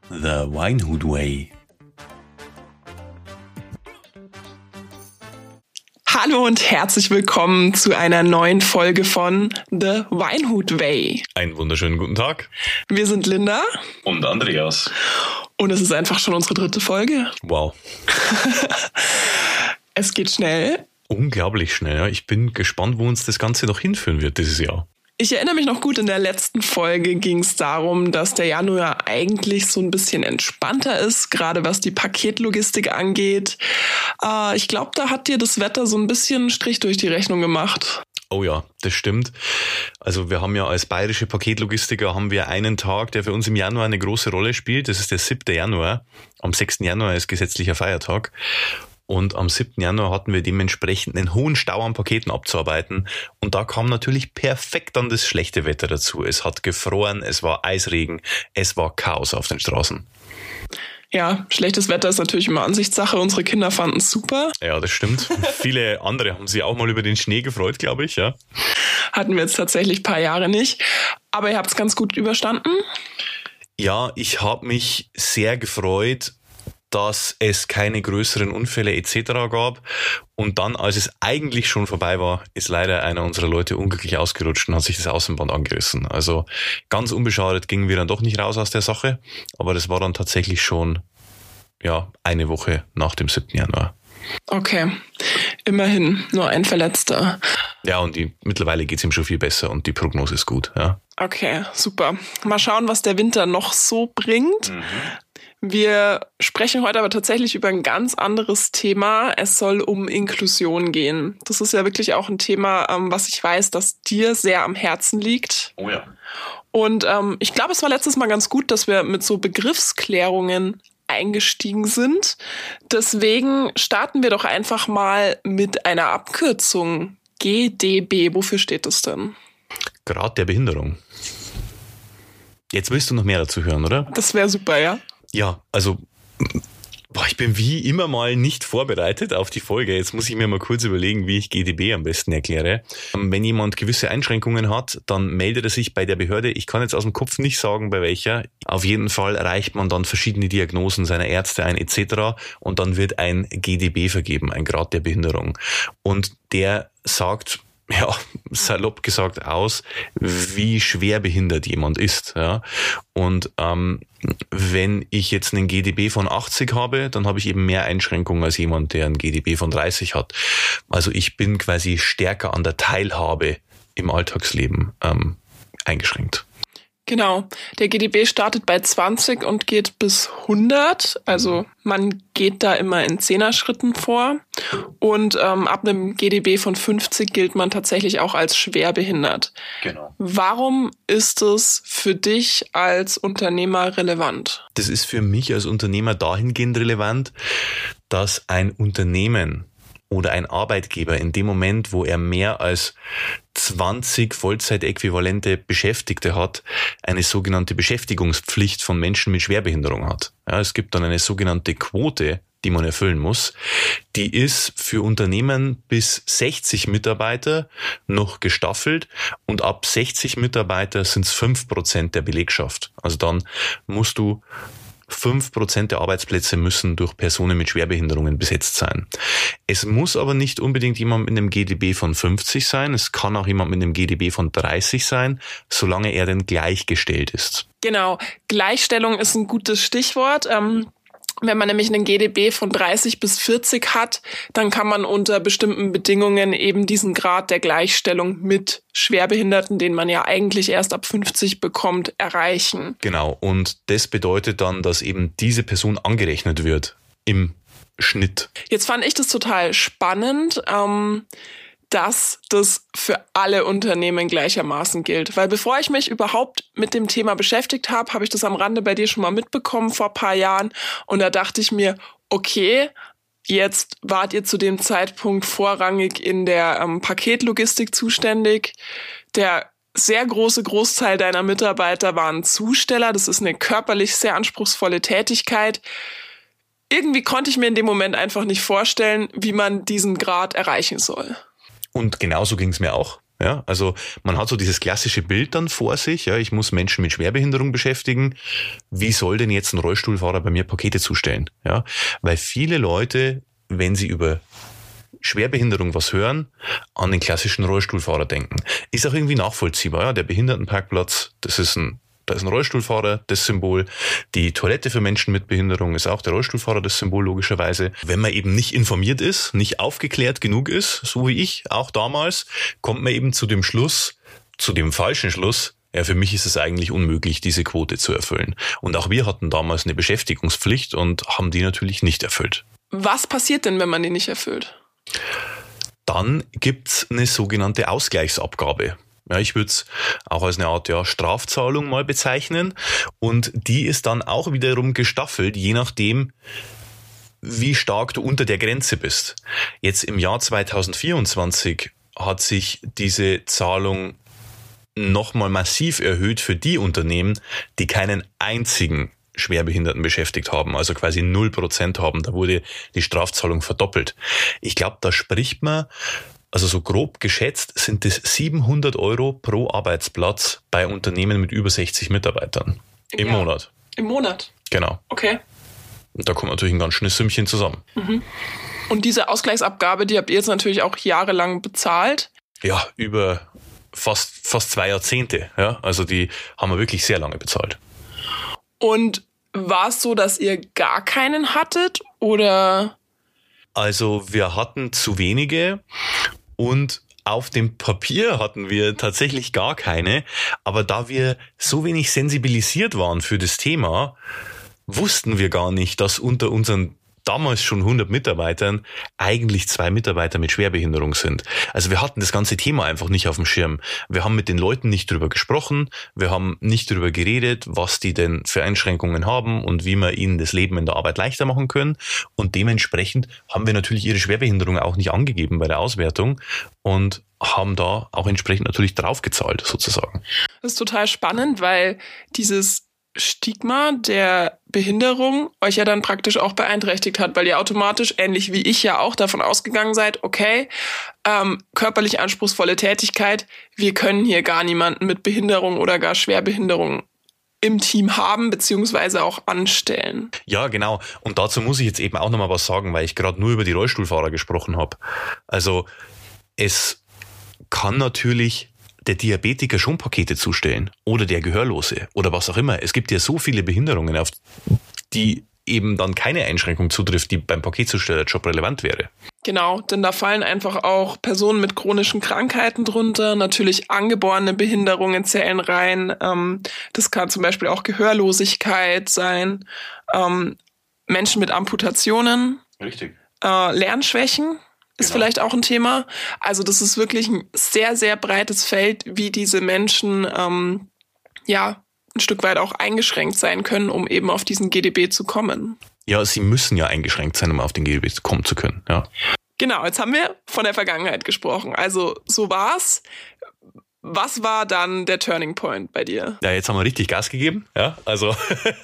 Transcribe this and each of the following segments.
The Weinhut Way. Hallo und herzlich willkommen zu einer neuen Folge von The Weinhut Way. Einen wunderschönen guten Tag. Wir sind Linda. Und Andreas. Und es ist einfach schon unsere 3. Folge. Wow. Es geht schnell. Unglaublich schnell. Ja. Ich bin gespannt, wo uns das Ganze noch hinführen wird dieses Jahr. Ich erinnere mich noch gut, in der letzten Folge ging es darum, dass der Januar eigentlich so ein bisschen entspannter ist, gerade was die Paketlogistik angeht. Ich glaube, da hat dir das Wetter so ein bisschen einen Strich durch die Rechnung gemacht. Oh ja, das stimmt. Also wir haben ja als bayerische Paketlogistiker haben wir einen Tag, der für uns im Januar eine große Rolle spielt. Das ist der 7. Januar. Am 6. Januar ist gesetzlicher Feiertag. Und am 7. Januar hatten wir dementsprechend einen hohen Stau an Paketen abzuarbeiten. Und da kam natürlich perfekt dann das schlechte Wetter dazu. Es hat gefroren, es war Eisregen, es war Chaos auf den Straßen. Ja, schlechtes Wetter ist natürlich immer Ansichtssache. Unsere Kinder fanden es super. Ja, das stimmt. Viele andere haben sich auch mal über den Schnee gefreut, glaube ich. Ja. Hatten wir jetzt tatsächlich ein paar Jahre nicht. Aber ihr habt es ganz gut überstanden? Ja, ich habe mich sehr gefreut, dass es keine größeren Unfälle etc. gab. Und dann, als es eigentlich schon vorbei war, ist leider einer unserer Leute unglücklich ausgerutscht und hat sich das Außenband angerissen. Also ganz unbeschadet gingen wir dann doch nicht raus aus der Sache. Aber das war dann tatsächlich schon eine Woche nach dem 7. Januar. Okay, immerhin nur ein Verletzter. Ja, und mittlerweile geht es ihm schon viel besser und die Prognose ist gut. Ja. Okay, super. Mal schauen, was der Winter noch so bringt. Wir sprechen heute aber tatsächlich über ein ganz anderes Thema. Es soll um Inklusion gehen. Das ist ja wirklich auch ein Thema, was ich weiß, dass dir sehr am Herzen liegt. Oh ja. Und ich glaube, es war letztes Mal ganz gut, dass wir mit so Begriffsklärungen eingestiegen sind. Deswegen starten wir doch einfach mal mit einer Abkürzung. GDB, wofür steht das denn? Grad der Behinderung. Jetzt willst du noch mehr dazu hören, oder? Das wäre super, ja. Ja, also ich bin wie immer mal nicht vorbereitet auf die Folge. Jetzt muss ich mir mal kurz überlegen, wie ich GDB am besten erkläre. Wenn jemand gewisse Einschränkungen hat, dann meldet er sich bei der Behörde. Ich kann jetzt aus dem Kopf nicht sagen, bei welcher. Auf jeden Fall reicht man dann verschiedene Diagnosen seiner Ärzte ein etc. Und dann wird ein GDB vergeben, ein Grad der Behinderung. Und der sagt, salopp gesagt aus, wie schwer behindert jemand ist. Ja. Und wenn ich jetzt einen GDB von 80 habe, dann habe ich eben mehr Einschränkungen als jemand, der einen GDB von 30 hat. Also ich bin quasi stärker an der Teilhabe im Alltagsleben eingeschränkt. Genau, der GDB startet bei 20 und geht bis 100. Also man geht da immer in 10er-Schritten vor. Und ab einem GDB von 50 gilt man tatsächlich auch als schwerbehindert. Genau. Warum ist es für dich als Unternehmer relevant? Das ist für mich als Unternehmer dahingehend relevant, dass ein Unternehmen oder ein Arbeitgeber in dem Moment, wo er mehr als 20 Vollzeitäquivalente Beschäftigte hat, eine sogenannte Beschäftigungspflicht von Menschen mit Schwerbehinderung hat. Ja, es gibt dann eine sogenannte Quote, die man erfüllen muss. Die ist für Unternehmen bis 60 Mitarbeiter noch gestaffelt und ab 60 Mitarbeiter sind es 5% der Belegschaft. Also dann musst du 5% der Arbeitsplätze müssen durch Personen mit Schwerbehinderungen besetzt sein. Es muss aber nicht unbedingt jemand mit einem GDB von 50 sein. Es kann auch jemand mit einem GDB von 30 sein, solange er denn gleichgestellt ist. Genau, Gleichstellung ist ein gutes Stichwort. Wenn man nämlich einen GDB von 30 bis 40 hat, dann kann man unter bestimmten Bedingungen eben diesen Grad der Gleichstellung mit Schwerbehinderten, den man ja eigentlich erst ab 50 bekommt, erreichen. Genau, und das bedeutet dann, dass eben diese Person angerechnet wird im Schnitt. Jetzt fand ich das total spannend, dass das für alle Unternehmen gleichermaßen gilt. Weil bevor ich mich überhaupt mit dem Thema beschäftigt habe, habe ich das am Rande bei dir schon mal mitbekommen vor ein paar Jahren. Und da dachte ich mir, okay, jetzt wart ihr zu dem Zeitpunkt vorrangig in der Paketlogistik zuständig. Der sehr große Großteil deiner Mitarbeiter waren Zusteller. Das ist eine körperlich sehr anspruchsvolle Tätigkeit. Irgendwie konnte ich mir in dem Moment einfach nicht vorstellen, wie man diesen Grad erreichen soll. Und genauso ging es mir auch. Ja, also man hat so dieses klassische Bild dann vor sich, ja, ich muss Menschen mit Schwerbehinderung beschäftigen. Wie soll denn jetzt ein Rollstuhlfahrer bei mir Pakete zustellen? Ja, weil viele Leute, wenn sie über Schwerbehinderung was hören, an den klassischen Rollstuhlfahrer denken. Ist auch irgendwie nachvollziehbar, ja, der Behindertenparkplatz, da ist ein Rollstuhlfahrer, das Symbol. Die Toilette für Menschen mit Behinderung ist auch der Rollstuhlfahrer, das Symbol logischerweise. Wenn man eben nicht informiert ist, nicht aufgeklärt genug ist, so wie ich, auch damals, kommt man eben zu dem falschen Schluss, ja, für mich ist es eigentlich unmöglich, diese Quote zu erfüllen. Und auch wir hatten damals eine Beschäftigungspflicht und haben die natürlich nicht erfüllt. Was passiert denn, wenn man die nicht erfüllt? Dann gibt's eine sogenannte Ausgleichsabgabe. Ja, ich würde es auch als eine Art Strafzahlung mal bezeichnen. Und die ist dann auch wiederum gestaffelt, je nachdem, wie stark du unter der Grenze bist. Jetzt im Jahr 2024 hat sich diese Zahlung nochmal massiv erhöht für die Unternehmen, die keinen einzigen Schwerbehinderten beschäftigt haben, also quasi 0% haben. Da wurde die Strafzahlung verdoppelt. Ich glaube, da spricht man, also so grob geschätzt sind es 700 € pro Arbeitsplatz bei Unternehmen mit über 60 Mitarbeitern im Monat. Im Monat? Genau. Okay. Und da kommt natürlich ein ganz schönes Sümmchen zusammen. Mhm. Und diese Ausgleichsabgabe, die habt ihr jetzt natürlich auch jahrelang bezahlt? Ja, über fast 2 Jahrzehnte. Ja, also die haben wir wirklich sehr lange bezahlt. Und war es so, dass ihr gar keinen hattet oder? Also wir hatten zu wenige und auf dem Papier hatten wir tatsächlich gar keine. Aber da wir so wenig sensibilisiert waren für das Thema, wussten wir gar nicht, dass unter unseren damals schon 100 Mitarbeitern eigentlich 2 Mitarbeiter mit Schwerbehinderung sind. Also wir hatten das ganze Thema einfach nicht auf dem Schirm. Wir haben mit den Leuten nicht drüber gesprochen, wir haben nicht drüber geredet, was die denn für Einschränkungen haben und wie wir ihnen das Leben in der Arbeit leichter machen können. Und dementsprechend haben wir natürlich ihre Schwerbehinderung auch nicht angegeben bei der Auswertung und haben da auch entsprechend natürlich draufgezahlt, sozusagen. Das ist total spannend, weil dieses Stigma der Behinderung euch ja dann praktisch auch beeinträchtigt hat, weil ihr automatisch, ähnlich wie ich ja auch, davon ausgegangen seid, okay, körperlich anspruchsvolle Tätigkeit, wir können hier gar niemanden mit Behinderung oder gar Schwerbehinderung im Team haben, beziehungsweise auch anstellen. Ja, genau. Und dazu muss ich jetzt eben auch nochmal was sagen, weil ich gerade nur über die Rollstuhlfahrer gesprochen habe. Also es kann natürlich der Diabetiker schon Pakete zustellen oder der Gehörlose oder was auch immer. Es gibt ja so viele Behinderungen, auf die eben dann keine Einschränkung zutrifft, die beim Paketzustellerjob relevant wäre. Genau, denn da fallen einfach auch Personen mit chronischen Krankheiten drunter, natürlich angeborene Behinderungen zählen rein. Das kann zum Beispiel auch Gehörlosigkeit sein, Menschen mit Amputationen, Richtig. Lernschwächen. Ist vielleicht auch ein Thema. Also das ist wirklich ein sehr, sehr breites Feld, wie diese Menschen ein Stück weit auch eingeschränkt sein können, um eben auf diesen GDB zu kommen. Ja, sie müssen ja eingeschränkt sein, um auf den GDB kommen zu können. Ja. Genau, jetzt haben wir von der Vergangenheit gesprochen. Also so war's. Was war dann der Turning Point bei dir? Ja, jetzt haben wir richtig Gas gegeben. Ja, also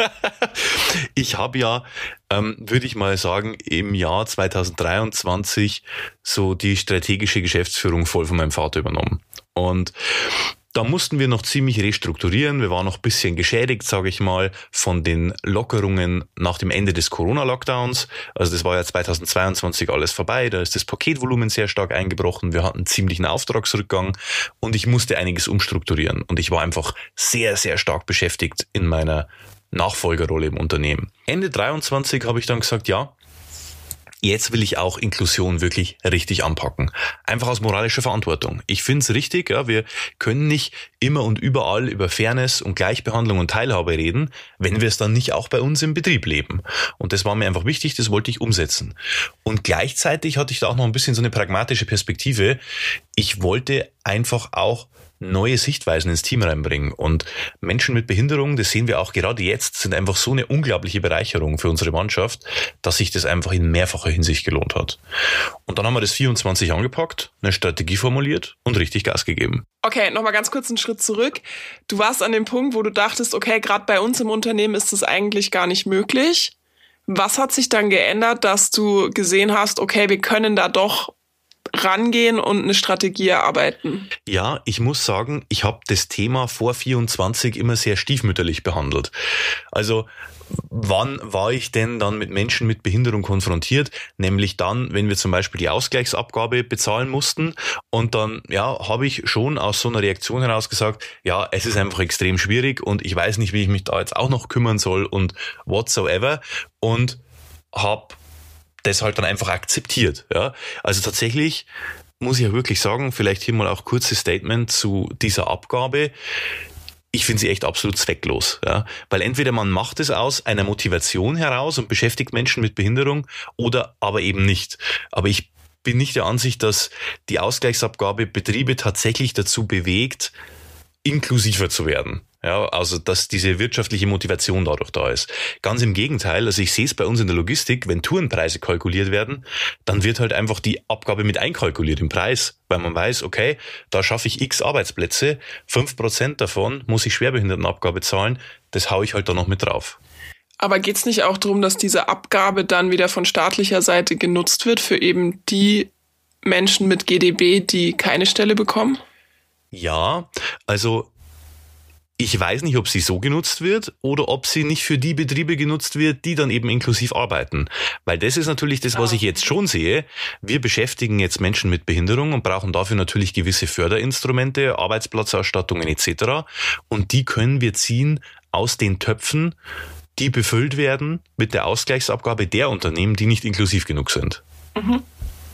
ich habe ja, würde ich mal sagen, im Jahr 2023 so die strategische Geschäftsführung voll von meinem Vater übernommen. Und da mussten wir noch ziemlich restrukturieren. Wir waren noch ein bisschen geschädigt, sage ich mal, von den Lockerungen nach dem Ende des Corona-Lockdowns. Also das war ja 2022 alles vorbei. Da ist das Paketvolumen sehr stark eingebrochen. Wir hatten ziemlichen Auftragsrückgang und ich musste einiges umstrukturieren. Und ich war einfach sehr, sehr stark beschäftigt in meiner Nachfolgerrolle im Unternehmen. Ende 23 habe ich dann gesagt, ja, jetzt will ich auch Inklusion wirklich richtig anpacken. Einfach aus moralischer Verantwortung. Ich finde es richtig, ja, wir können nicht immer und überall über Fairness und Gleichbehandlung und Teilhabe reden, wenn wir es dann nicht auch bei uns im Betrieb leben. Und das war mir einfach wichtig, das wollte ich umsetzen. Und gleichzeitig hatte ich da auch noch ein bisschen so eine pragmatische Perspektive. Ich wollte einfach auch neue Sichtweisen ins Team reinbringen. Und Menschen mit Behinderung, das sehen wir auch gerade jetzt, sind einfach so eine unglaubliche Bereicherung für unsere Mannschaft, dass sich das einfach in mehrfacher Hinsicht gelohnt hat. Und dann haben wir das 24 angepackt, eine Strategie formuliert und richtig Gas gegeben. Okay, nochmal ganz kurz einen Schritt zurück. Du warst an dem Punkt, wo du dachtest, okay, gerade bei uns im Unternehmen ist das eigentlich gar nicht möglich. Was hat sich dann geändert, dass du gesehen hast, okay, wir können da doch rangehen und eine Strategie erarbeiten. Ja, ich muss sagen, ich habe das Thema vor 24 immer sehr stiefmütterlich behandelt. Also wann war ich denn dann mit Menschen mit Behinderung konfrontiert? Nämlich dann, wenn wir zum Beispiel die Ausgleichsabgabe bezahlen mussten. Und dann, habe ich schon aus so einer Reaktion heraus gesagt, ja, es ist einfach extrem schwierig und ich weiß nicht, wie ich mich da jetzt auch noch kümmern soll und whatsoever. Und habe das halt dann einfach akzeptiert. Ja. Also tatsächlich muss ich ja wirklich sagen, vielleicht hier mal auch kurzes Statement zu dieser Abgabe. Ich finde sie echt absolut zwecklos, ja, weil entweder man macht es aus einer Motivation heraus und beschäftigt Menschen mit Behinderung oder aber eben nicht. Aber ich bin nicht der Ansicht, dass die Ausgleichsabgabe Betriebe tatsächlich dazu bewegt, inklusiver zu werden. Ja, also dass diese wirtschaftliche Motivation dadurch da ist. Ganz im Gegenteil, also ich sehe es bei uns in der Logistik, wenn Tourenpreise kalkuliert werden, dann wird halt einfach die Abgabe mit einkalkuliert im Preis, weil man weiß, okay, da schaffe ich x Arbeitsplätze, 5% davon muss ich Schwerbehindertenabgabe zahlen, das haue ich halt da noch mit drauf. Aber geht's nicht auch darum, dass diese Abgabe dann wieder von staatlicher Seite genutzt wird für eben die Menschen mit GdB, die keine Stelle bekommen? Ja, also ich weiß nicht, ob sie so genutzt wird oder ob sie nicht für die Betriebe genutzt wird, die dann eben inklusiv arbeiten. Weil das ist natürlich das, was ich jetzt schon sehe. Wir beschäftigen jetzt Menschen mit Behinderung und brauchen dafür natürlich gewisse Förderinstrumente, Arbeitsplatzausstattungen etc. Und die können wir ziehen aus den Töpfen, die befüllt werden mit der Ausgleichsabgabe der Unternehmen, die nicht inklusiv genug sind. Mhm.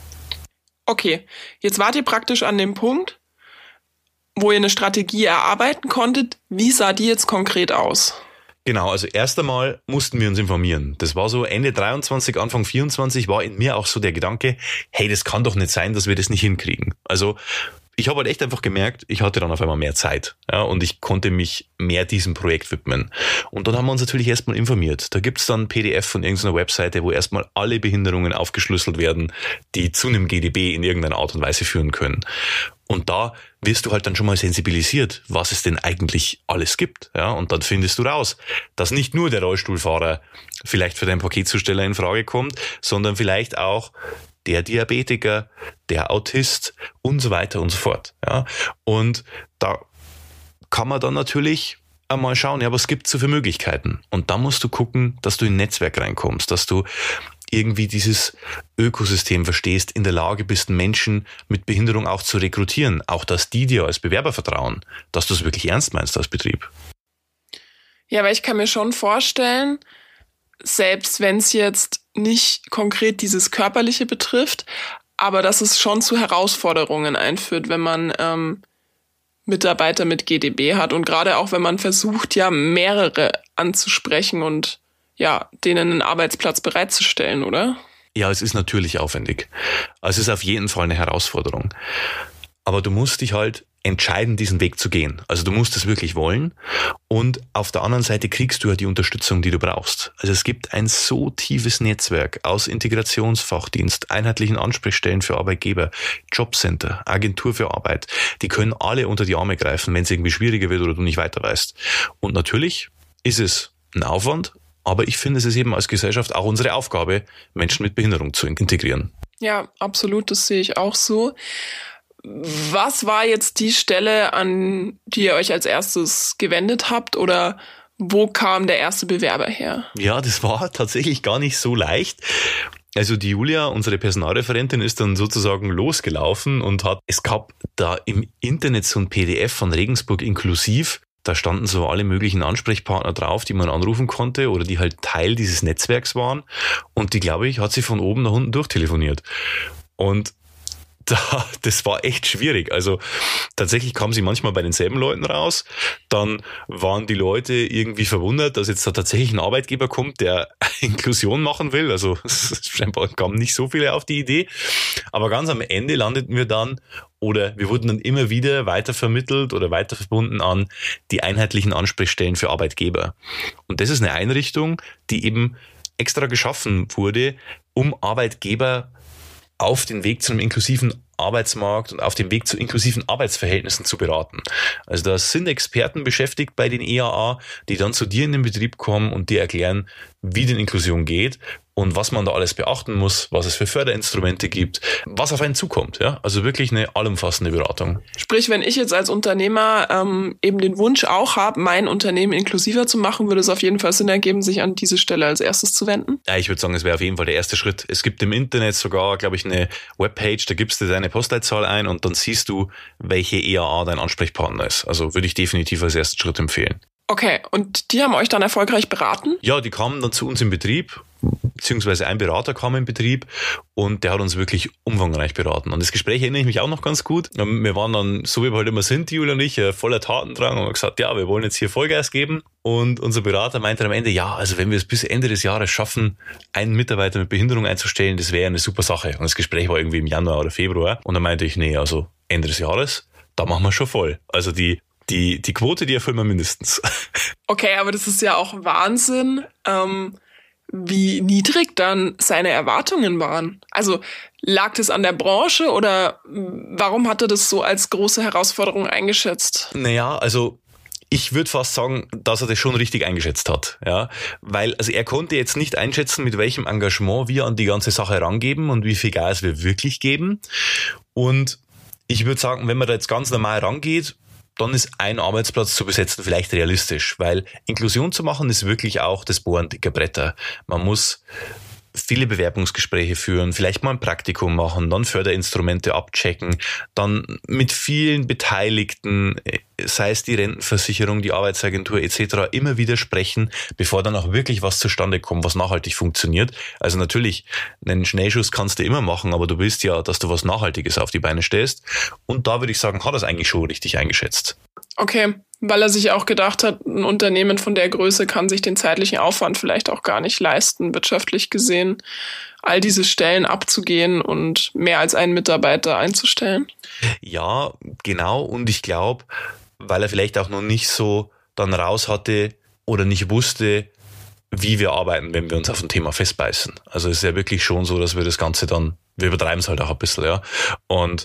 Okay, jetzt wart ihr praktisch an dem Punkt, wo ihr eine Strategie erarbeiten konntet. Wie sah die jetzt konkret aus? Genau, also erst einmal mussten wir uns informieren. Das war so Ende 23, Anfang 24 war in mir auch so der Gedanke, hey, das kann doch nicht sein, dass wir das nicht hinkriegen. Also ich habe halt echt einfach gemerkt, ich hatte dann auf einmal mehr Zeit, ja, und ich konnte mich mehr diesem Projekt widmen. Und dann haben wir uns natürlich erstmal informiert. Da gibt's dann ein PDF von irgendeiner Webseite, wo erstmal alle Behinderungen aufgeschlüsselt werden, die zu einem GdB in irgendeiner Art und Weise führen können. Und da wirst du halt dann schon mal sensibilisiert, was es denn eigentlich alles gibt. Ja, und dann findest du raus, dass nicht nur der Rollstuhlfahrer vielleicht für deinen Paketzusteller in Frage kommt, sondern vielleicht auch der Diabetiker, der Autist und so weiter und so fort. Ja, und da kann man dann natürlich einmal schauen, ja, was gibt's so für Möglichkeiten? Und da musst du gucken, dass du in ein Netzwerk reinkommst, dass du irgendwie dieses Ökosystem verstehst, in der Lage bist, Menschen mit Behinderung auch zu rekrutieren, auch dass die dir als Bewerber vertrauen, dass du es wirklich ernst meinst als Betrieb. Ja, aber ich kann mir schon vorstellen, selbst wenn es jetzt nicht konkret dieses Körperliche betrifft, aber dass es schon zu Herausforderungen einführt, wenn man Mitarbeiter mit GdB hat und gerade auch, wenn man versucht, ja, mehrere anzusprechen und ja, denen einen Arbeitsplatz bereitzustellen, oder? Ja, es ist natürlich aufwendig. Also es ist auf jeden Fall eine Herausforderung. Aber du musst dich halt entscheiden, diesen Weg zu gehen. Also du musst es wirklich wollen. Und auf der anderen Seite kriegst du ja die Unterstützung, die du brauchst. Also es gibt ein so tiefes Netzwerk aus Integrationsfachdienst, einheitlichen Ansprechstellen für Arbeitgeber, Jobcenter, Agentur für Arbeit. Die können alle unter die Arme greifen, wenn es irgendwie schwieriger wird oder du nicht weiter weißt. Und natürlich ist es ein Aufwand, aber ich finde, es ist eben als Gesellschaft auch unsere Aufgabe, Menschen mit Behinderung zu integrieren. Ja, absolut, das sehe ich auch so. Was war jetzt die Stelle, an die ihr euch als erstes gewendet habt, oder wo kam der erste Bewerber her? Ja, das war tatsächlich gar nicht so leicht. Also die Julia, unsere Personalreferentin, ist dann sozusagen losgelaufen und es gab da im Internet so ein PDF von Regensburg inklusiv. Da standen so alle möglichen Ansprechpartner drauf, die man anrufen konnte oder die halt Teil dieses Netzwerks waren. Und die, glaube ich, hat sie von oben nach unten durchtelefoniert. Und das war echt schwierig. Also tatsächlich kam sie manchmal bei denselben Leuten raus. Dann waren die Leute irgendwie verwundert, dass jetzt da tatsächlich ein Arbeitgeber kommt, der Inklusion machen will. Also scheinbar kamen nicht so viele auf die Idee. Aber ganz am Ende landeten wir dann, oder wir wurden dann immer wieder weitervermittelt oder weiter verbunden an die einheitlichen Ansprechstellen für Arbeitgeber. Und das ist eine Einrichtung, die eben extra geschaffen wurde, um Arbeitgeber auf den Weg zu einem inklusiven Arbeitsmarkt und auf dem Weg zu inklusiven Arbeitsverhältnissen zu beraten. Also da sind Experten beschäftigt bei den EAA, die dann zu dir in den Betrieb kommen und dir erklären, wie denn Inklusion geht und was man da alles beachten muss, was es für Förderinstrumente gibt, was auf einen zukommt. Ja? Also wirklich eine allumfassende Beratung. Sprich, wenn ich jetzt als Unternehmer eben den Wunsch auch habe, mein Unternehmen inklusiver zu machen, würde es auf jeden Fall Sinn ergeben, sich an diese Stelle als erstes zu wenden? Ja, ich würde sagen, es wäre auf jeden Fall der erste Schritt. Es gibt im Internet sogar, glaube ich, eine Webpage, da gibst du deine Postleitzahl ein und dann siehst du, welche EAA dein Ansprechpartner ist. Also würde ich definitiv als ersten Schritt empfehlen. Okay, und die haben euch dann erfolgreich beraten? Ja, die kamen dann zu uns im Betrieb, beziehungsweise ein Berater kam im Betrieb und der hat uns wirklich umfangreich beraten. Und das Gespräch erinnere ich mich auch noch ganz gut. Wir waren dann, so wie wir halt immer sind, Julia und ich, voller Tatendrang und haben gesagt, ja, wir wollen jetzt hier Vollgas geben. Und unser Berater meinte am Ende, ja, also wenn wir es bis Ende des Jahres schaffen, einen Mitarbeiter mit Behinderung einzustellen, das wäre eine super Sache. Und das Gespräch war irgendwie im Januar oder Februar. Und dann meinte ich, nee, also Ende des Jahres, da machen wir schon voll. Also die Quote, die erfüllen wir mindestens. Okay, aber das ist ja auch Wahnsinn, wie niedrig dann seine Erwartungen waren. Also lag das an der Branche oder warum hat er das so als große Herausforderung eingeschätzt? Naja, also ich würde fast sagen, dass er das schon richtig eingeschätzt hat, ja, weil also er konnte jetzt nicht einschätzen, mit welchem Engagement wir an die ganze Sache rangeben und wie viel Gas wir wirklich geben. Und ich würde sagen, wenn man da jetzt ganz normal rangeht, dann ist ein Arbeitsplatz zu besetzen vielleicht realistisch, weil Inklusion zu machen ist wirklich auch das Bohren dicker Bretter. Man muss viele Bewerbungsgespräche führen, vielleicht mal ein Praktikum machen, dann Förderinstrumente abchecken, dann mit vielen Beteiligten, sei es die Rentenversicherung, die Arbeitsagentur etc., immer wieder sprechen, bevor dann auch wirklich was zustande kommt, was nachhaltig funktioniert. Also natürlich, einen Schnellschuss kannst du immer machen, aber du willst ja, dass du was Nachhaltiges auf die Beine stellst. Und da würde ich sagen, hat er es eigentlich schon richtig eingeschätzt. Okay, weil er sich auch gedacht hat, ein Unternehmen von der Größe kann sich den zeitlichen Aufwand vielleicht auch gar nicht leisten, wirtschaftlich gesehen, all diese Stellen abzugehen und mehr als einen Mitarbeiter einzustellen. Ja, genau. Und ich glaube, weil er vielleicht auch noch nicht so dann raus hatte oder nicht wusste, wie wir arbeiten, wenn wir uns auf ein Thema festbeißen. Also es ist ja wirklich schon so, dass wir das Ganze dann, wir übertreiben es halt auch ein bisschen, ja. Und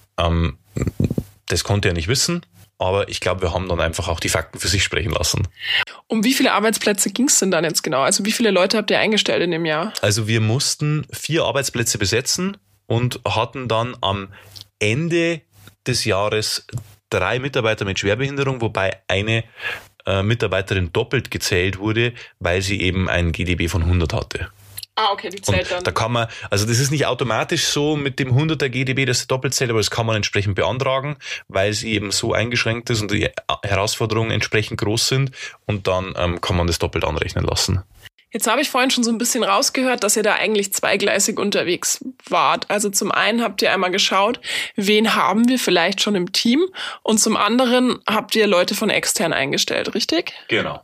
das konnte er nicht wissen. Aber ich glaube, wir haben dann einfach auch die Fakten für sich sprechen lassen. Um wie viele Arbeitsplätze ging es denn dann jetzt genau? Also wie viele Leute habt ihr eingestellt in dem Jahr? Also wir mussten 4 Arbeitsplätze besetzen und hatten dann am Ende des Jahres 3 Mitarbeiter mit Schwerbehinderung, wobei eine Mitarbeiterin doppelt gezählt wurde, weil sie eben ein GDB von 100 hatte. Ah, okay, die zählt dann. Da kann man, also das ist nicht automatisch so mit dem 100er GDB, das doppelt zählt, aber das kann man entsprechend beantragen, weil sie eben so eingeschränkt ist und die Herausforderungen entsprechend groß sind und dann kann man das doppelt anrechnen lassen. Jetzt habe ich vorhin schon so ein bisschen rausgehört, dass ihr da eigentlich zweigleisig unterwegs wart. Also zum einen habt ihr einmal geschaut, wen haben wir vielleicht schon im Team und zum anderen habt ihr Leute von extern eingestellt, richtig? Genau.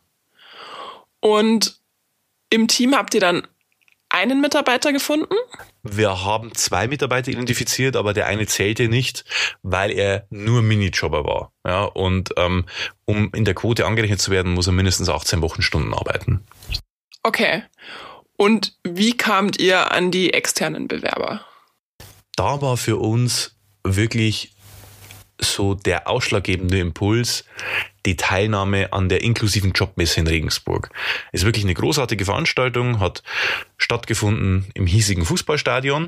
Und im Team habt ihr dann einen Mitarbeiter gefunden? Wir haben 2 Mitarbeiter identifiziert, aber der eine zählte nicht, weil er nur Minijobber war. Ja, und um in der Quote angerechnet zu werden, muss er mindestens 18 Wochenstunden arbeiten. Okay. Und wie kamt ihr an die externen Bewerber? Da war für uns wirklich so der ausschlaggebende Impuls die Teilnahme an der inklusiven Jobmesse in Regensburg. Ist wirklich eine großartige Veranstaltung, hat stattgefunden im hiesigen Fußballstadion.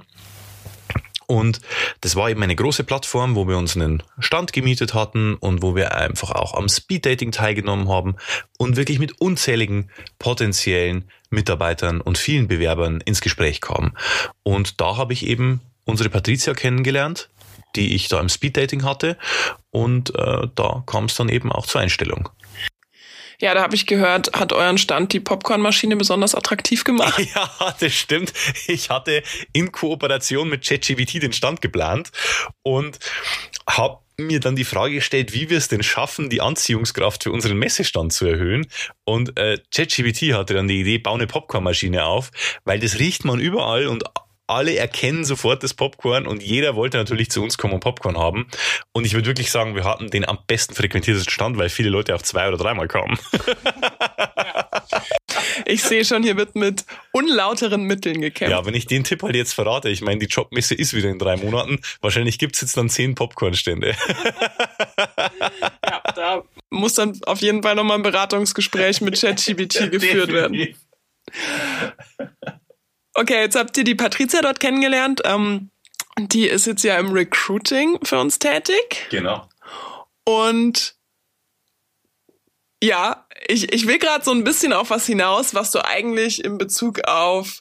Und das war eben eine große Plattform, wo wir uns einen Stand gemietet hatten und wo wir einfach auch am Speeddating teilgenommen haben und wirklich mit unzähligen potenziellen Mitarbeitern und vielen Bewerbern ins Gespräch kamen. Und da habe ich eben unsere Patricia kennengelernt, die ich da im Speeddating hatte, und da kam es dann eben auch zur Einstellung. Ja, da habe ich gehört, hat euren Stand die Popcornmaschine besonders attraktiv gemacht. Ja, das stimmt. Ich hatte in Kooperation mit ChatGPT den Stand geplant und habe mir dann die Frage gestellt, wie wir es denn schaffen, die Anziehungskraft für unseren Messestand zu erhöhen. Und ChatGPT hatte dann die Idee, bau eine Popcornmaschine auf, weil das riecht man überall und alle erkennen sofort das Popcorn und jeder wollte natürlich zu uns kommen und Popcorn haben. Und ich würde wirklich sagen, wir hatten den am besten frequentiertesten Stand, weil viele Leute auch 2- oder 3-mal kamen. Ja. Ich sehe schon, hier wird mit unlauteren Mitteln gekämpft. Ja, wenn ich den Tipp halt jetzt verrate, ich meine, die Jobmesse ist wieder in 3 Monaten, wahrscheinlich gibt's jetzt dann 10 Popcornstände. Ja, da muss dann auf jeden Fall nochmal ein Beratungsgespräch mit ChatGPT geführt werden. Okay, jetzt habt ihr die Patricia dort kennengelernt. Die ist jetzt ja im Recruiting für uns tätig. Genau. Und ja, ich will gerade so ein bisschen auf was hinaus, was du eigentlich in Bezug auf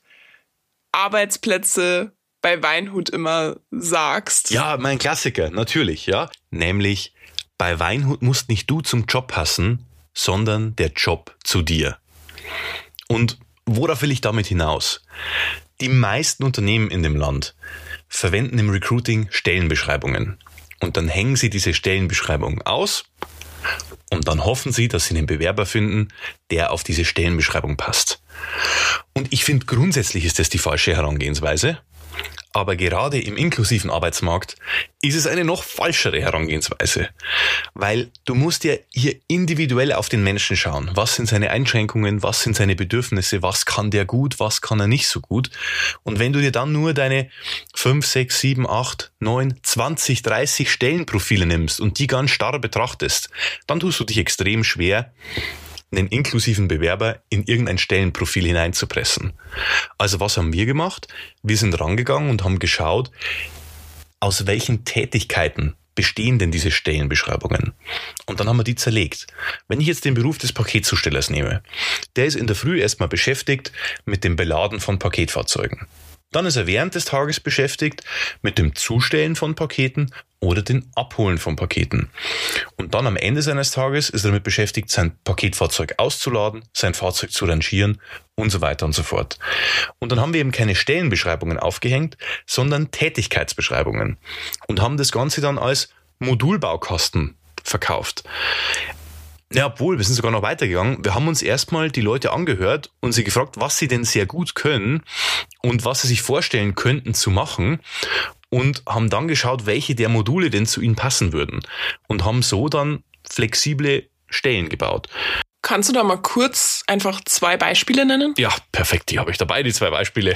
Arbeitsplätze bei Weinhut immer sagst. Ja, mein Klassiker, natürlich, ja. Nämlich, bei Weinhut musst nicht du zum Job passen, sondern der Job zu dir. Und worauf will ich damit hinaus? Die meisten Unternehmen in dem Land verwenden im Recruiting Stellenbeschreibungen. Und dann hängen sie diese Stellenbeschreibungen aus und dann hoffen sie, dass sie einen Bewerber finden, der auf diese Stellenbeschreibung passt. Und ich finde, grundsätzlich ist das die falsche Herangehensweise. Aber gerade im inklusiven Arbeitsmarkt ist es eine noch falschere Herangehensweise. Weil du musst ja hier individuell auf den Menschen schauen. Was sind seine Einschränkungen? Was sind seine Bedürfnisse? Was kann der gut? Was kann er nicht so gut? Und wenn du dir dann nur deine 5, 6, 7, 8, 9, 20, 30 Stellenprofile nimmst und die ganz starr betrachtest, dann tust du dich extrem schwer, einen inklusiven Bewerber in irgendein Stellenprofil hineinzupressen. Also was haben wir gemacht? Wir sind rangegangen und haben geschaut, aus welchen Tätigkeiten bestehen denn diese Stellenbeschreibungen? Und dann haben wir die zerlegt. Wenn ich jetzt den Beruf des Paketzustellers nehme, der ist in der Früh erstmal beschäftigt mit dem Beladen von Paketfahrzeugen. Dann ist er während des Tages beschäftigt mit dem Zustellen von Paketen oder dem Abholen von Paketen. Und dann am Ende seines Tages ist er damit beschäftigt, sein Paketfahrzeug auszuladen, sein Fahrzeug zu rangieren und so weiter und so fort. Und dann haben wir eben keine Stellenbeschreibungen aufgehängt, sondern Tätigkeitsbeschreibungen und haben das Ganze dann als Modulbaukasten verkauft. Ja, obwohl, wir sind sogar noch weitergegangen. Wir haben uns erstmal die Leute angehört und sie gefragt, was sie denn sehr gut können und was sie sich vorstellen könnten zu machen und haben dann geschaut, welche der Module denn zu ihnen passen würden und haben so dann flexible Stellen gebaut. Kannst du da mal kurz einfach 2 Beispiele nennen? Ja, perfekt, die habe ich dabei, die 2 Beispiele.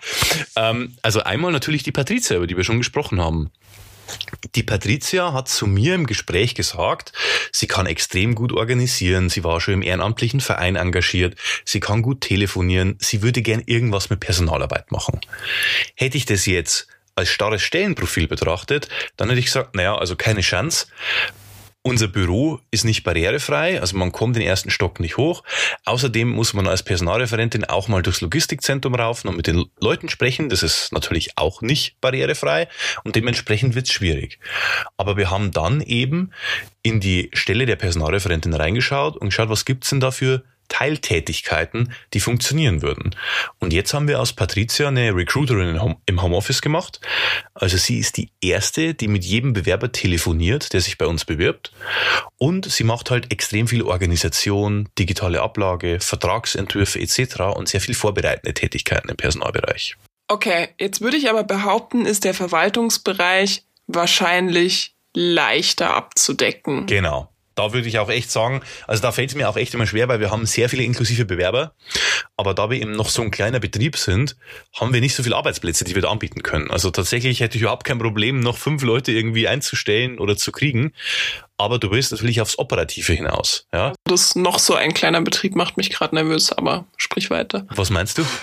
Also einmal natürlich die Patricia, über die wir schon gesprochen haben. Die Patricia hat zu mir im Gespräch gesagt, sie kann extrem gut organisieren, sie war schon im ehrenamtlichen Verein engagiert, sie kann gut telefonieren, sie würde gern irgendwas mit Personalarbeit machen. Hätte ich das jetzt als starres Stellenprofil betrachtet, dann hätte ich gesagt, naja, also keine Chance. Unser Büro ist nicht barrierefrei, also man kommt den ersten Stock nicht hoch. Außerdem muss man als Personalreferentin auch mal durchs Logistikzentrum raufen und mit den Leuten sprechen. Das ist natürlich auch nicht barrierefrei und dementsprechend wird es schwierig. Aber wir haben dann eben in die Stelle der Personalreferentin reingeschaut und geschaut, was gibt's denn da für Teiltätigkeiten, die funktionieren würden. Und jetzt haben wir aus Patricia eine Recruiterin im Homeoffice gemacht. Also sie ist die erste, die mit jedem Bewerber telefoniert, der sich bei uns bewirbt. Und sie macht halt extrem viel Organisation, digitale Ablage, Vertragsentwürfe etc. und sehr viel vorbereitende Tätigkeiten im Personalbereich. Okay, jetzt würde ich aber behaupten, ist der Verwaltungsbereich wahrscheinlich leichter abzudecken. Genau. Da würde ich auch echt sagen, also da fällt es mir auch echt immer schwer, weil wir haben sehr viele inklusive Bewerber, aber da wir eben noch so ein kleiner Betrieb sind, haben wir nicht so viele Arbeitsplätze, die wir da anbieten können. Also tatsächlich hätte ich überhaupt kein Problem, noch 5 Leute irgendwie einzustellen oder zu kriegen, aber du willst natürlich aufs Operative hinaus. Ja? Das noch so ein kleiner Betrieb macht mich gerade nervös, aber sprich weiter. Was meinst du?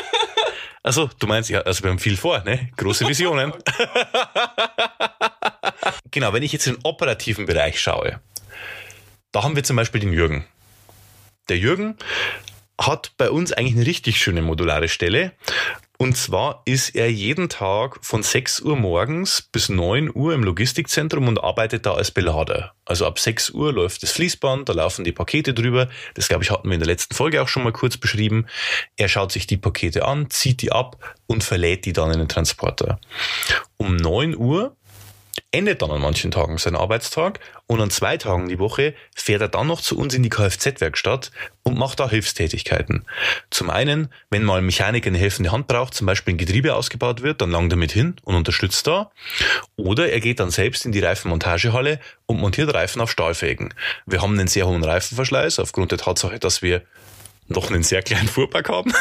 Also du meinst, ja, also wir haben viel vor, ne? Große Visionen. Genau, wenn ich jetzt in den operativen Bereich schaue, da haben wir zum Beispiel den Jürgen. Der Jürgen hat bei uns eigentlich eine richtig schöne modulare Stelle. Und zwar ist er jeden Tag von 6 Uhr morgens bis 9 Uhr im Logistikzentrum und arbeitet da als Belader. Also ab 6 Uhr läuft das Fließband, da laufen die Pakete drüber. Das, glaube ich, hatten wir in der letzten Folge auch schon mal kurz beschrieben. Er schaut sich die Pakete an, zieht die ab und verlädt die dann in den Transporter. Um 9 Uhr endet dann an manchen Tagen sein Arbeitstag und an 2 Tagen die Woche fährt er dann noch zu uns in die Kfz-Werkstatt und macht da Hilfstätigkeiten. Zum einen, wenn mal ein Mechaniker eine helfende Hand braucht, zum Beispiel ein Getriebe ausgebaut wird, dann langt er mit hin und unterstützt da. Oder er geht dann selbst in die Reifenmontagehalle und montiert Reifen auf Stahlfelgen. Wir haben einen sehr hohen Reifenverschleiß aufgrund der Tatsache, dass wir noch einen sehr kleinen Fuhrpark haben.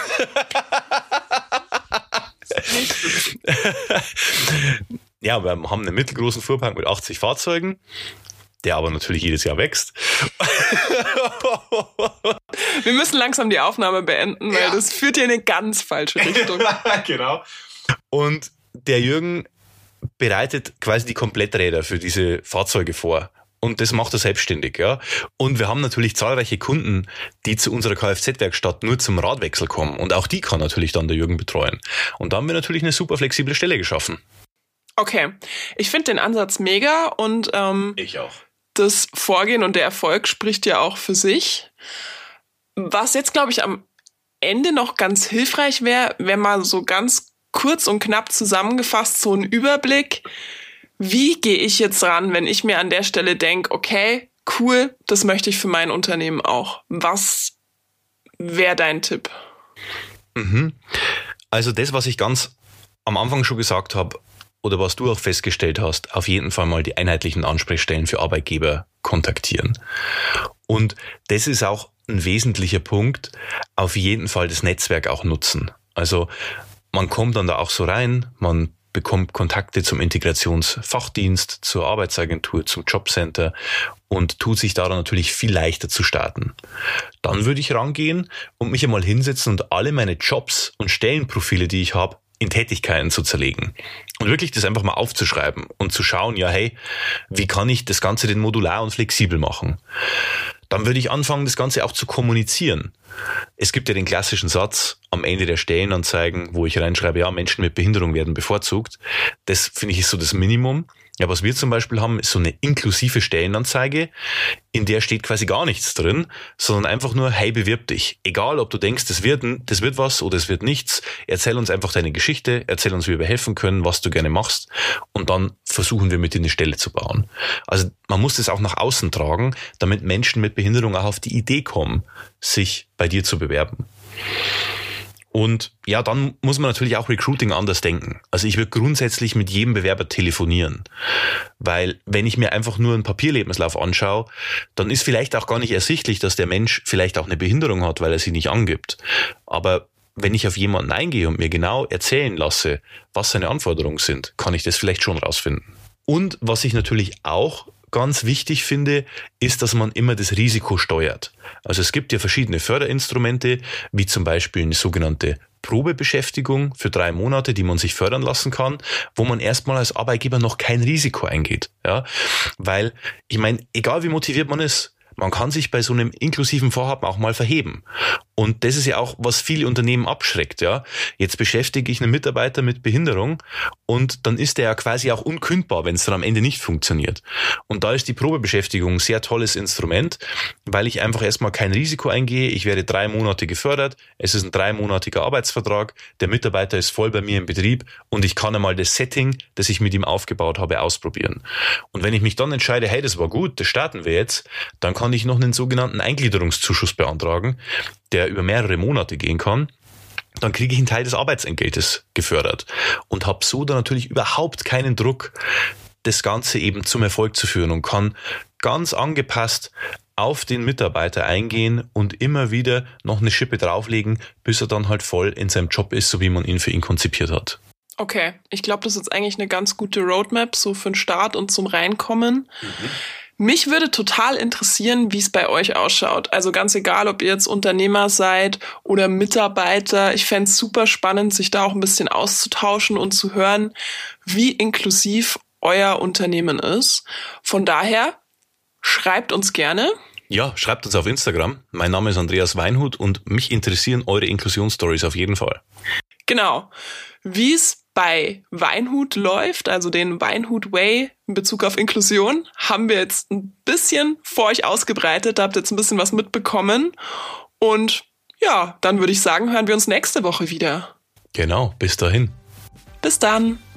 Ja, wir haben einen mittelgroßen Fuhrpark mit 80 Fahrzeugen, der aber natürlich jedes Jahr wächst. Wir müssen langsam die Aufnahme beenden, weil das führt hier in eine ganz falsche Richtung. Genau. Und der Jürgen bereitet quasi die Kompletträder für diese Fahrzeuge vor. Und das macht er selbstständig, ja. Und wir haben natürlich zahlreiche Kunden, die zu unserer Kfz-Werkstatt nur zum Radwechsel kommen. Und auch die kann natürlich dann der Jürgen betreuen. Und da haben wir natürlich eine super flexible Stelle geschaffen. Okay, ich finde den Ansatz mega und ich auch. Das Vorgehen und der Erfolg spricht ja auch für sich. Was jetzt, glaube ich, am Ende noch ganz hilfreich wäre, mal so ganz kurz und knapp zusammengefasst so ein Überblick. Wie gehe ich jetzt ran, wenn ich mir an der Stelle denke, okay, cool, das möchte ich für mein Unternehmen auch. Was wäre dein Tipp? Also das, was ich ganz am Anfang schon gesagt habe, oder was du auch festgestellt hast, auf jeden Fall mal die einheitlichen Ansprechstellen für Arbeitgeber kontaktieren. Und das ist auch ein wesentlicher Punkt, auf jeden Fall das Netzwerk auch nutzen. Also man kommt dann da auch so rein, man bekommt Kontakte zum Integrationsfachdienst, zur Arbeitsagentur, zum Jobcenter und tut sich daran natürlich viel leichter zu starten. Dann würde ich rangehen und mich einmal hinsetzen und alle meine Jobs und Stellenprofile, die ich habe, in Tätigkeiten zu zerlegen. Und wirklich das einfach mal aufzuschreiben und zu schauen, ja hey, wie kann ich das Ganze denn modular und flexibel machen? Dann würde ich anfangen, das Ganze auch zu kommunizieren. Es gibt ja den klassischen Satz am Ende der Stellenanzeigen, wo ich reinschreibe, ja, Menschen mit Behinderung werden bevorzugt. Das finde ich ist so das Minimum. Ja, was wir zum Beispiel haben, ist so eine inklusive Stellenanzeige, in der steht quasi gar nichts drin, sondern einfach nur, hey, bewirb dich. Egal, ob du denkst, das wird was oder es wird nichts. Erzähl uns einfach deine Geschichte, erzähl uns, wie wir helfen können, was du gerne machst und dann versuchen wir mit dir eine Stelle zu bauen. Also man muss das auch nach außen tragen, damit Menschen mit Behinderung auch auf die Idee kommen, sich bei dir zu bewerben. Und ja, dann muss man natürlich auch Recruiting anders denken. Also ich würde grundsätzlich mit jedem Bewerber telefonieren, weil wenn ich mir einfach nur einen Papierlebenslauf anschaue, dann ist vielleicht auch gar nicht ersichtlich, dass der Mensch vielleicht auch eine Behinderung hat, weil er sie nicht angibt. Aber wenn ich auf jemanden eingehe und mir genau erzählen lasse, was seine Anforderungen sind, kann ich das vielleicht schon rausfinden. Und was ich natürlich auch ganz wichtig finde, ist, dass man immer das Risiko steuert. Also es gibt ja verschiedene Förderinstrumente, wie zum Beispiel eine sogenannte Probebeschäftigung für 3 Monate, die man sich fördern lassen kann, wo man erstmal als Arbeitgeber noch kein Risiko eingeht. Ja? Weil, ich meine, egal wie motiviert man ist, man kann sich bei so einem inklusiven Vorhaben auch mal verheben. Und das ist ja auch, was viele Unternehmen abschreckt. Ja, jetzt beschäftige ich einen Mitarbeiter mit Behinderung und dann ist der ja quasi auch unkündbar, wenn es dann am Ende nicht funktioniert. Und da ist die Probebeschäftigung ein sehr tolles Instrument, weil ich einfach erstmal kein Risiko eingehe. Ich werde 3 Monate gefördert. Es ist ein 3-monatiger Arbeitsvertrag. Der Mitarbeiter ist voll bei mir im Betrieb und ich kann einmal das Setting, das ich mit ihm aufgebaut habe, ausprobieren. Und wenn ich mich dann entscheide, hey, das war gut, das starten wir jetzt, dann kann ich noch einen sogenannten Eingliederungszuschuss beantragen, der über mehrere Monate gehen kann. Dann kriege ich einen Teil des Arbeitsentgeltes gefördert und habe so dann natürlich überhaupt keinen Druck, das Ganze eben zum Erfolg zu führen und kann ganz angepasst auf den Mitarbeiter eingehen und immer wieder noch eine Schippe drauflegen, bis er dann halt voll in seinem Job ist, so wie man ihn für ihn konzipiert hat. Okay, ich glaube, das ist jetzt eigentlich eine ganz gute Roadmap, so für den Start und zum Reinkommen. Mich würde total interessieren, wie es bei euch ausschaut. Also ganz egal, ob ihr jetzt Unternehmer seid oder Mitarbeiter. Ich fände es super spannend, sich da auch ein bisschen auszutauschen und zu hören, wie inklusiv euer Unternehmen ist. Von daher, schreibt uns gerne. Ja, schreibt uns auf Instagram. Mein Name ist Andreas Weinhut und mich interessieren eure Inklusionsstories auf jeden Fall. Genau. Wie es bei Weinhut läuft, also den Weinhut Way in Bezug auf Inklusion, haben wir jetzt ein bisschen vor euch ausgebreitet. Da habt ihr jetzt ein bisschen was mitbekommen. Und ja, dann würde ich sagen, hören wir uns nächste Woche wieder. Genau, bis dahin. Bis dann.